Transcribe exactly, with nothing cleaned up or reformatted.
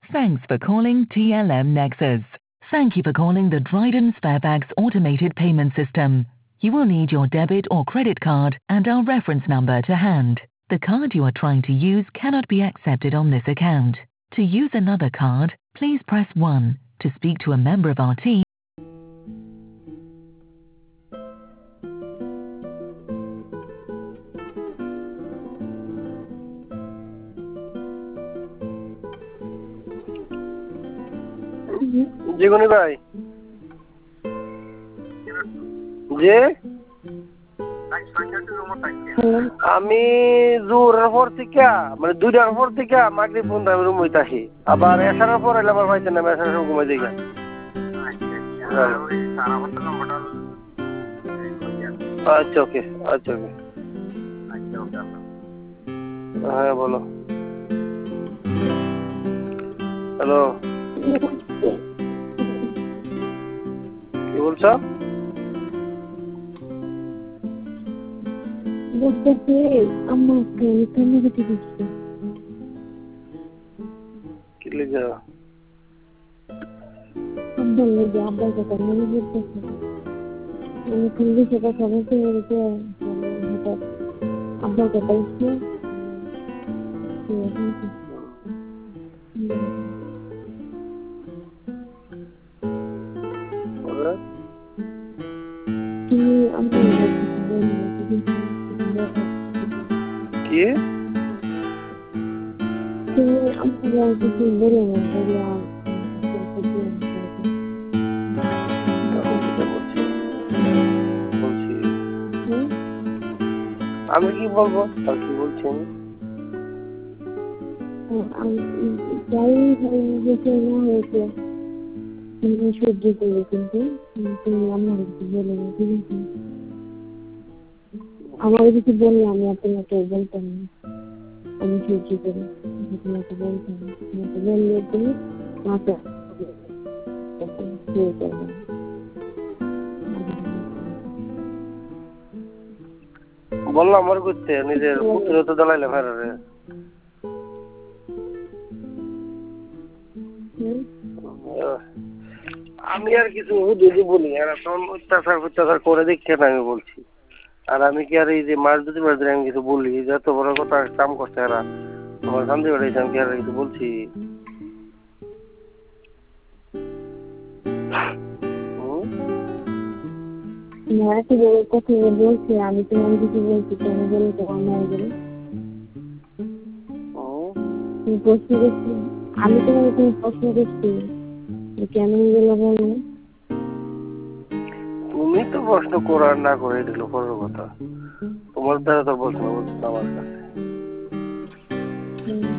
Thanks for calling T L M Nexus. Thank you for calling the Dryden Sparebags automated payment system. You will need your debit or credit card and our reference number to hand. The card you are trying to use cannot be accepted on this account. To use another card, please press one. To speak to a member of our team. জীবনী ভাই যে আমি জোরের পর থেকে মানে দুইটার পর থেকে মাগরিব পর্যন্ত আমি রুম হইতাছি আবার এসার পর এলে আমার পাইতেন না এসার সময় ঘুমাই দিই আচ্ছা ওকে আচ্ছা ওকে হ্যাঁ বলো হ্যালো কি বলছো কি লেগে আব্বার লেগে আব্বার কথা মনে পড়তেছে আমি খুবই সেটা সমস্যা হয়েছে হঠাৎ আব্বার কথা উঠছে তুমি আমার কি তুমি আমার কিছু বলে না বললাম আমি কি বলবো আর কি বলছেন যাই হয়েছে না হয়েছে তুমি সহ্য করবে কিন্তু তুমি আমার কিছু বলে না ঠিক আছে আমার কিছু বললে আমি আপনাকে বলতাম না আমি সহ্য করি তোমাকে বলতাম তোমাকে বললে তুমি মাথা শুয়ে করবে বললাম আমার করতে নিজের পুত্র তো দালাইলে ফেরারে আমি আর কিছু যদি বলি আর এখন অত্যাচার অত্যাচার করে দেখছে না আমি বলছি আর আমি কি আর এই যে মাস দুটি মাস ধরে আমি কিছু বলি যত বড় কথা কাম করছে এরা তোমার শান্তি বেড়েছে আমি কি আর কিছু বলছি কথা বলছি আমি তোমার কিছু বলছি কেন বলে তোমার মায়ের বলে প্রশ্ন করছি আমি তোমাকে তুমি প্রশ্ন করছি কেন গেলে বলো তুমি তো প্রশ্ন করার না করে দিল কোনো কথা তোমার দ্বারা তো প্রশ্ন বলছো আমার কাছে